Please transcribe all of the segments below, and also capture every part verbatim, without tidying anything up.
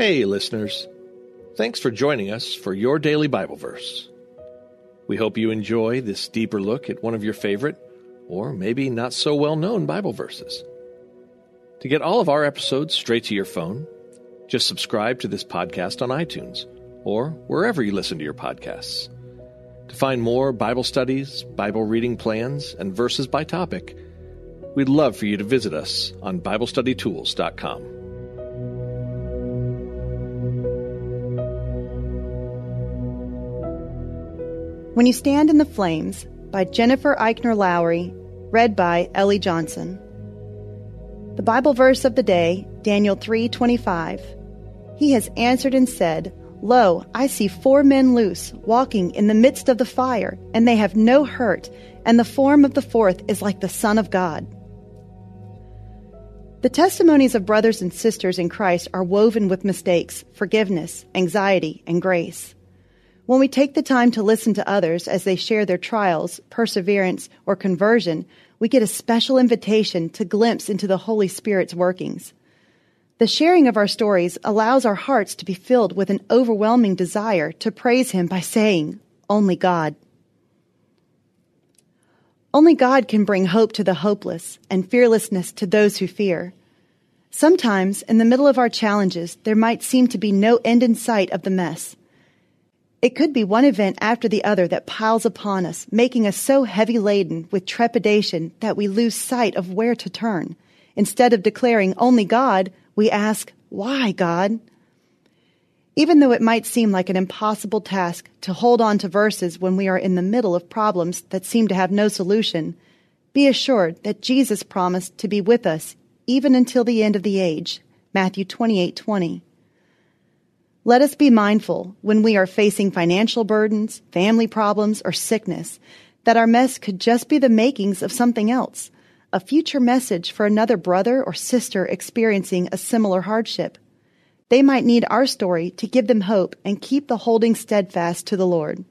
Hey, listeners. Thanks for joining us for Your Daily Bible Verse. We hope you enjoy this deeper look at one of your favorite, or maybe not so well-known Bible verses. To get all of our episodes straight to your phone, just subscribe to this podcast on iTunes or wherever you listen to your podcasts. To find more Bible studies, Bible reading plans, and verses by topic, we'd love for you to visit us on Bible Study Tools dot com. When You Stand in the Flames by Jennifer Eichner Lowry, read by Ellie Johnson. The Bible verse of the day, Daniel three twenty-five. He has answered and said, Lo, I see four men loose, walking in the midst of the fire, and they have no hurt, and the form of the fourth is like the Son of God. The testimonies of brothers and sisters in Christ are woven with mistakes, forgiveness, anxiety, and grace. When we take the time to listen to others as they share their trials, perseverance, or conversion, we get a special invitation to glimpse into the Holy Spirit's workings. The sharing of our stories allows our hearts to be filled with an overwhelming desire to praise Him by saying, Only God. Only God can bring hope to the hopeless and fearlessness to those who fear. Sometimes, in the middle of our challenges, there might seem to be no end in sight of the mess. It could be one event after the other that piles upon us, making us so heavy-laden with trepidation that we lose sight of where to turn. Instead of declaring, Only God, we ask, Why, God? Even though it might seem like an impossible task to hold on to verses when we are in the middle of problems that seem to have no solution, be assured that Jesus promised to be with us even until the end of the age. Matthew twenty-eight twenty. Let us be mindful when we are facing financial burdens, family problems, or sickness, that our mess could just be the makings of something else, a future message for another brother or sister experiencing a similar hardship. They might need our story to give them hope and keep the holding steadfast to the Lord.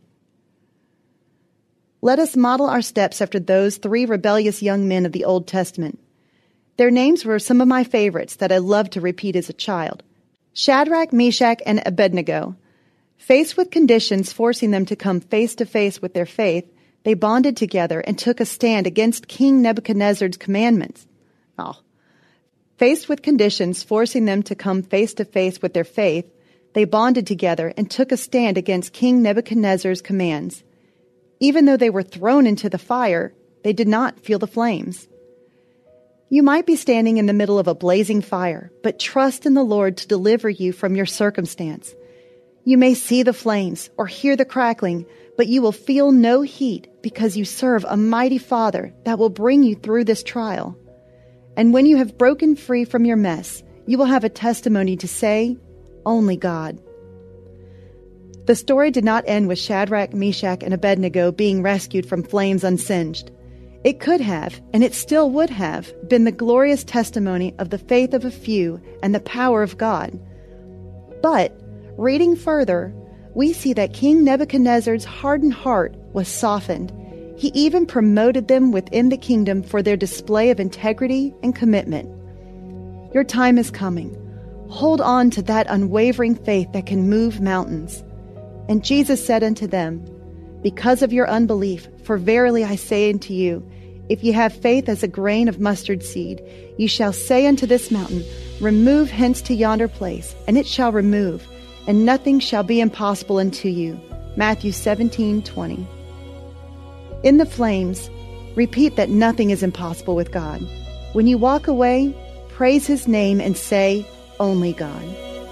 Let us model our steps after those three rebellious young men of the Old Testament. Their names were some of my favorites that I loved to repeat as a child. Shadrach, Meshach, and Abednego. Faced with conditions forcing them to come face to face with their faith, they bonded together and took a stand against King Nebuchadnezzar's commandments. Oh. Faced with conditions forcing them to come face to face with their faith, they bonded together and took a stand against King Nebuchadnezzar's commands. Even though they were thrown into the fire, they did not feel the flames. You might be standing in the middle of a blazing fire, but trust in the Lord to deliver you from your circumstance. You may see the flames or hear the crackling, but you will feel no heat because you serve a mighty Father that will bring you through this trial. And when you have broken free from your mess, you will have a testimony to say, Only God. The story did not end with Shadrach, Meshach, and Abednego being rescued from flames unsinged. It could have, and it still would have, been the glorious testimony of the faith of a few and the power of God. But, reading further, we see that King Nebuchadnezzar's hardened heart was softened. He even promoted them within the kingdom for their display of integrity and commitment. Your time is coming. Hold on to that unwavering faith that can move mountains. And Jesus said unto them, Because of your unbelief, for verily I say unto you, if ye have faith as a grain of mustard seed, ye shall say unto this mountain, Remove hence to yonder place, and it shall remove, and nothing shall be impossible unto you. Matthew seventeen twenty. In the flames, repeat that nothing is impossible with God. When you walk away, praise His name and say, Only God.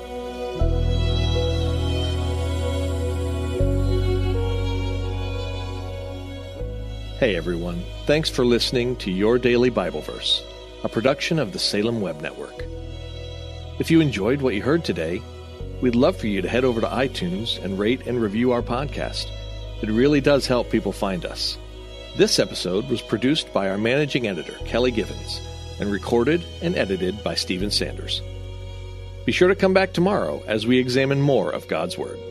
Hey everyone, thanks for listening to Your Daily Bible Verse, a production of the Salem Web Network. If you enjoyed what you heard today, we'd love for you to head over to iTunes and rate and review our podcast. It really does help people find us. This episode was produced by our managing editor, Kelly Givens, and recorded and edited by Stephen Sanders. Be sure to come back tomorrow as we examine more of God's Word.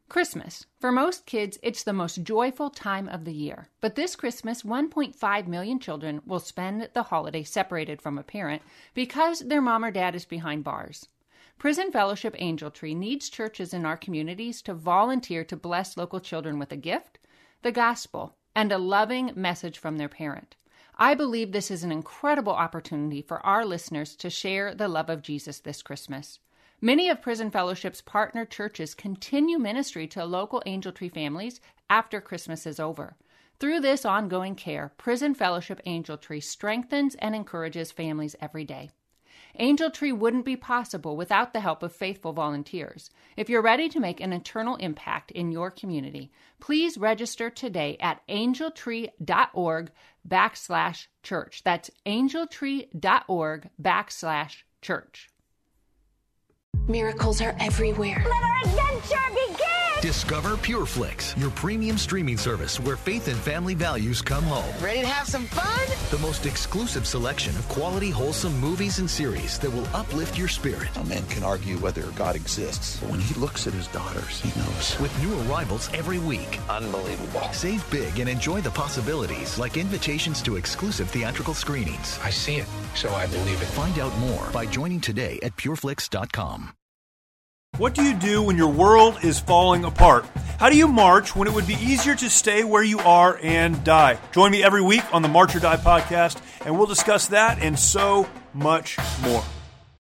Christmas. For most kids, it's the most joyful time of the year. But this Christmas, one point five million children will spend the holiday separated from a parent because their mom or dad is behind bars. Prison Fellowship Angel Tree needs churches in our communities to volunteer to bless local children with a gift, the gospel, and a loving message from their parent. I believe this is an incredible opportunity for our listeners to share the love of Jesus this Christmas. Many of Prison Fellowship's partner churches continue ministry to local Angel Tree families after Christmas is over. Through this ongoing care, Prison Fellowship Angel Tree strengthens and encourages families every day. Angel Tree wouldn't be possible without the help of faithful volunteers. If you're ready to make an eternal impact in your community, please register today at angeltree.org backslash church. That's angeltree.org backslash church. Miracles are everywhere. Let our adventure begin! Discover PureFlix, your premium streaming service where faith and family values come home. Ready to have some fun? The most exclusive selection of quality, wholesome movies and series that will uplift your spirit. A man can argue whether God exists, but when he looks at his daughters, he knows. With new arrivals every week. Unbelievable. Save big and enjoy the possibilities, like invitations to exclusive theatrical screenings. I see it, so I believe it. Find out more by joining today at pureflix dot com. What do you do when your world is falling apart? How do you march when it would be easier to stay where you are and die? Join me every week on the March or Die podcast, and we'll discuss that and so much more.